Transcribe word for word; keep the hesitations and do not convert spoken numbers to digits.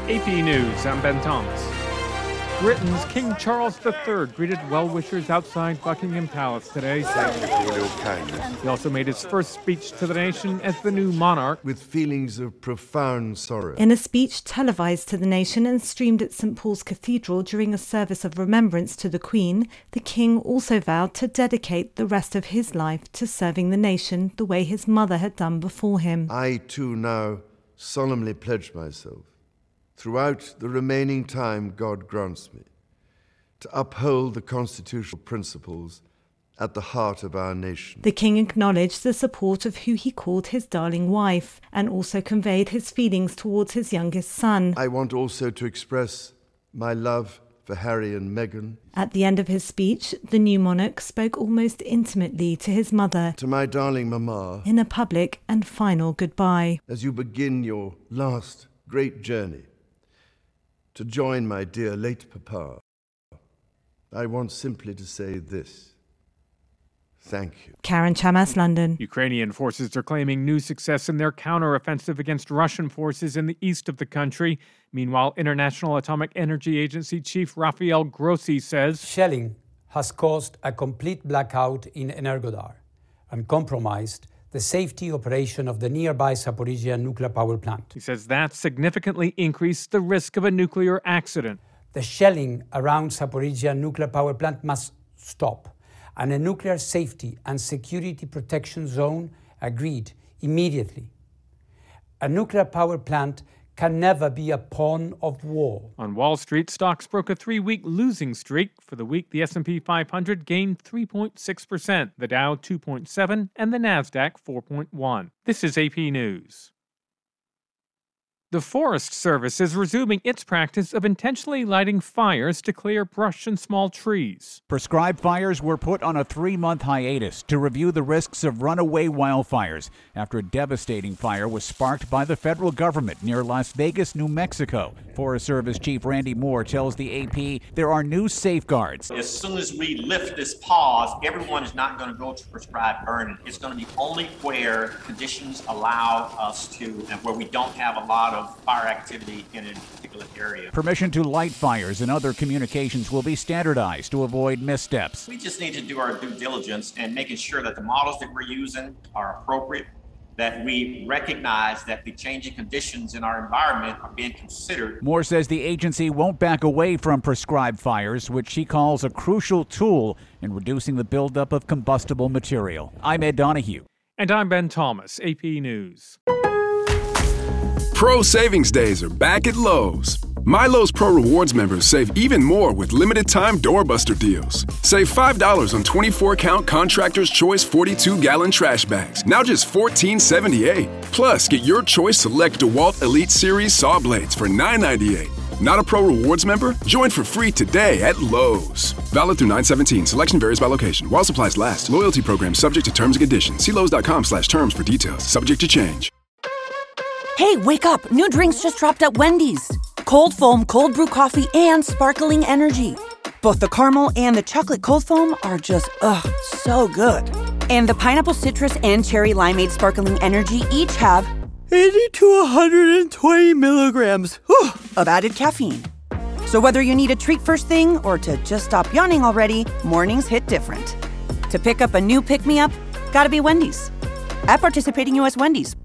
A P News, I'm Ben Thomas. Britain's King Charles the Third greeted well-wishers outside Buckingham Palace today. Thank you for your kindness. He also made his first speech to the nation as the new monarch. With feelings of profound sorrow. In a speech televised to the nation and streamed at Saint Paul's Cathedral during a service of remembrance to the Queen, the King also vowed to dedicate the rest of his life to serving the nation the way his mother had done before him. I too now solemnly pledge myself, throughout the remaining time God grants me, to uphold the constitutional principles at the heart of our nation. The King acknowledged the support of who he called his darling wife, and also conveyed his feelings towards his youngest son. I want also to express my love for Harry and Meghan. At the end of his speech, the new monarch spoke almost intimately to his mother. To my darling Mama. In a public and final goodbye. As you begin your last great journey, to join my dear late Papa, I want simply to say this. Thank you. Karen Chamas, London. Ukrainian forces are claiming new success in their counteroffensive against Russian forces in the east of the country. Meanwhile, International Atomic Energy Agency Chief Rafael Grossi says shelling has caused a complete blackout in Energodar and compromised the safety operation of the nearby Zaporizhzhia nuclear power plant. He says that significantly increased the risk of a nuclear accident. The shelling around Zaporizhzhia nuclear power plant must stop, and a nuclear safety and security protection zone agreed immediately. A nuclear power plant can never be a pawn of war. On Wall Street, stocks broke a three-week losing streak. For the week, the S and P five hundred gained three point six percent, the Dow two point seven, and the Nasdaq four point one. This is A P News. The Forest Service is resuming its practice of intentionally lighting fires to clear brush and small trees. Prescribed fires were put on a three-month hiatus to review the risks of runaway wildfires after a devastating fire was sparked by the federal government near Las Vegas, New Mexico. Forest Service Chief Randy Moore tells the A P there are new safeguards. As soon as we lift this pause, everyone is not going to go to prescribed burning. It's going to be only where conditions allow us to, and where we don't have a lot of fire activity in a particular area. Permission to light fires and other communications will be standardized to avoid missteps. We just need to do our due diligence and making sure that the models that we're using are appropriate, that we recognize that the changing conditions in our environment are being considered. Moore says the agency won't back away from prescribed fires, which she calls a crucial tool in reducing the buildup of combustible material. I'm Ed Donahue. And I'm Ben Thomas, A P News. Pro Savings Days are back at Lowe's. My Lowe's Pro Rewards members save even more with limited-time doorbuster deals. Save five dollars on twenty-four count Contractor's Choice forty-two gallon trash bags, now just fourteen seventy-eight. Plus, get your choice select DeWalt Elite Series saw blades for nine ninety-eight. Not a Pro Rewards member? Join for free today at Lowe's. Valid through nine seventeen. Selection varies by location. While supplies last. Loyalty program subject to terms and conditions. See Lowe's.com slash terms for details. Subject to change. Hey, wake up! New drinks just dropped at Wendy's. Cold foam, cold brew coffee, and sparkling energy. Both the caramel and the chocolate cold foam are just, ugh, so good. And the pineapple citrus and cherry limeade sparkling energy each have eighty to one hundred twenty milligrams whew, of added caffeine. So whether you need a treat first thing or to just stop yawning already, mornings hit different. To pick up a new pick-me-up, gotta be Wendy's. At participating U S Wendy's.